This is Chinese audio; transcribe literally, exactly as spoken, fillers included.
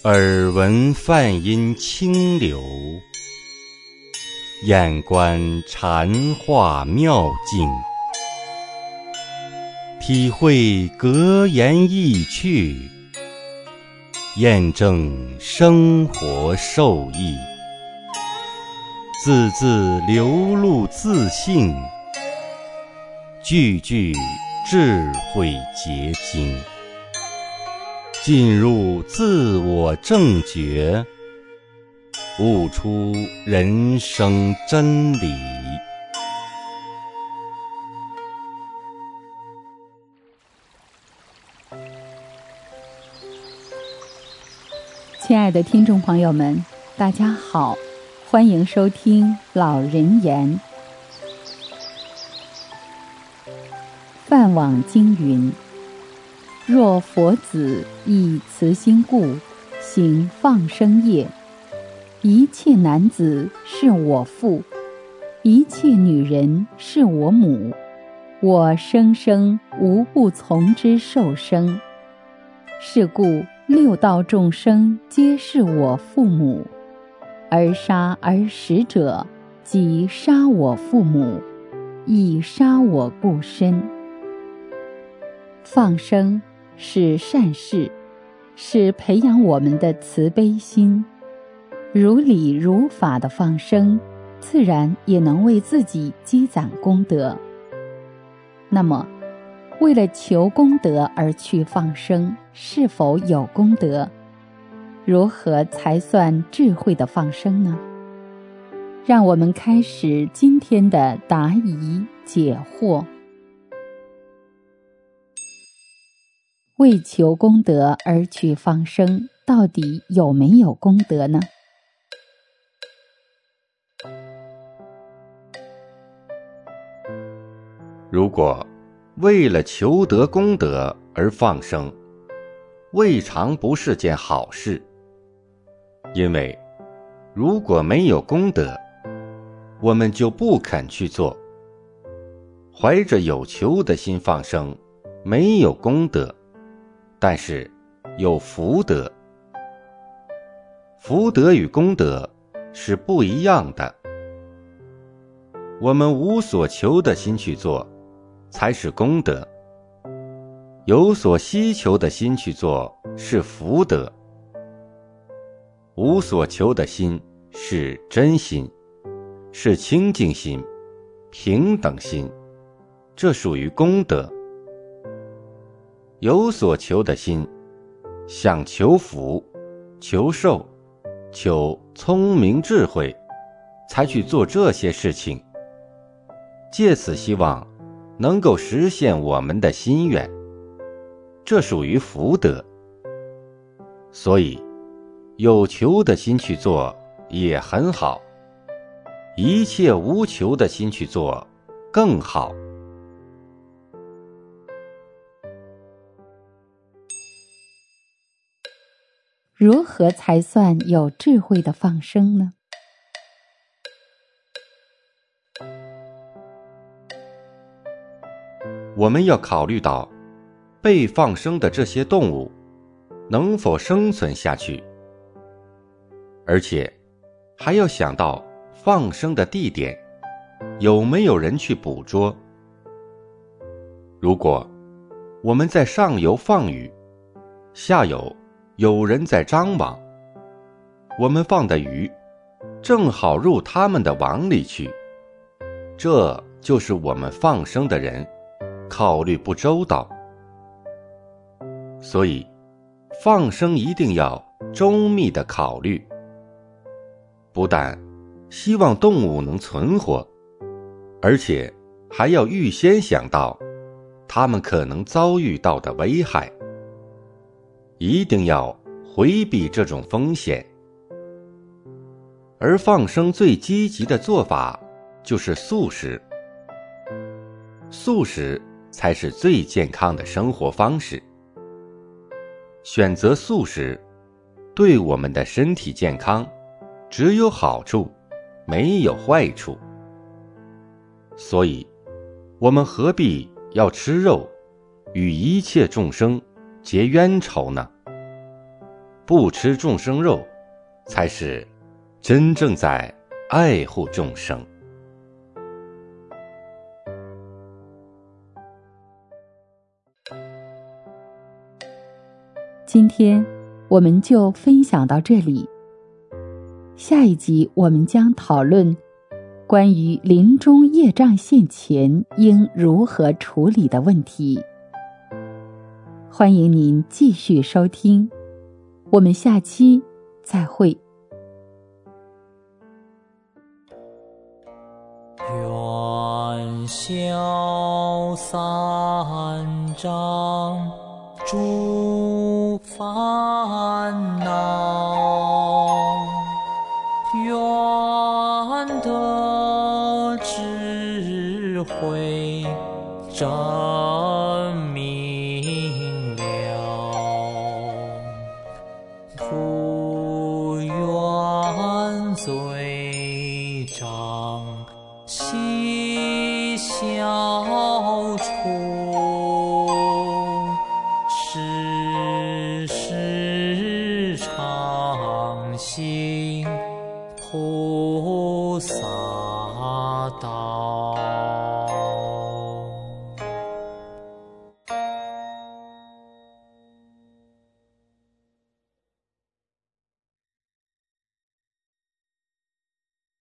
耳闻梵音清流，眼观禅化妙境，体会格言意趣，验证生活受益，字字流露自信，句句智慧结晶，进入自我正觉，悟出人生真理。 亲爱的听众朋友们，大家好，欢迎收听老人言。梵网经云：若佛子以慈心故，行放生业，一切男子是我父，一切女人是我母，我生生无不从之受生。是故六道众生皆是我父母，而杀而食者，即杀我父母，亦杀我故身。放生是善事，是培养我们的慈悲心，如理如法的放生，自然也能为自己积攒功德。那么为了求功德而去放生，是否有功德？如何才算智慧的放生呢？让我们开始今天的答疑解惑。为求功德而去放生，到底有没有功德呢？ 如果为了求得功德而放生，未尝不是件好事。因为如果没有功德，我们就不肯去做。怀着有求的心放生，没有功德，但是有福德。福德与功德是不一样的。我们无所求的心去做，才是功德；有所希求的心去做，是福德。无所求的心是真心，是清净心、平等心，这属于功德。有所求的心，想求福、求寿、求聪明智慧，才去做这些事情，借此希望能够实现我们的心愿，这属于福德。所以有求的心去做也很好，一切无求的心去做更好。 如何才算有智慧的放生呢？ 我们要考虑到被放生的这些动物能否生存下去，而且还要想到放生的地点有没有人去捕捉。如果我们在上游放鱼，下游有人在张网，我们放的鱼正好入他们的网里去，这就是我们放生的人考虑不周到。所以放生一定要周密的考虑，不但希望动物能存活，而且还要预先想到它们可能遭遇到的危害，一定要回避这种风险。而放生最积极的做法就是素食，素食才是最健康的生活方式。选择素食，对我们的身体健康只有好处，没有坏处。所以我们何必要吃肉，与一切众生结冤仇呢？ 不吃众生肉，才是真正在爱护众生。 今天我们就分享到这里，下一集我们将讨论关于临终业障现前应如何处理的问题。欢迎您继续收听，我们下期再会。 愿消三障诸烦恼，愿得智慧真明了，不愿罪障悉消除，世世常行菩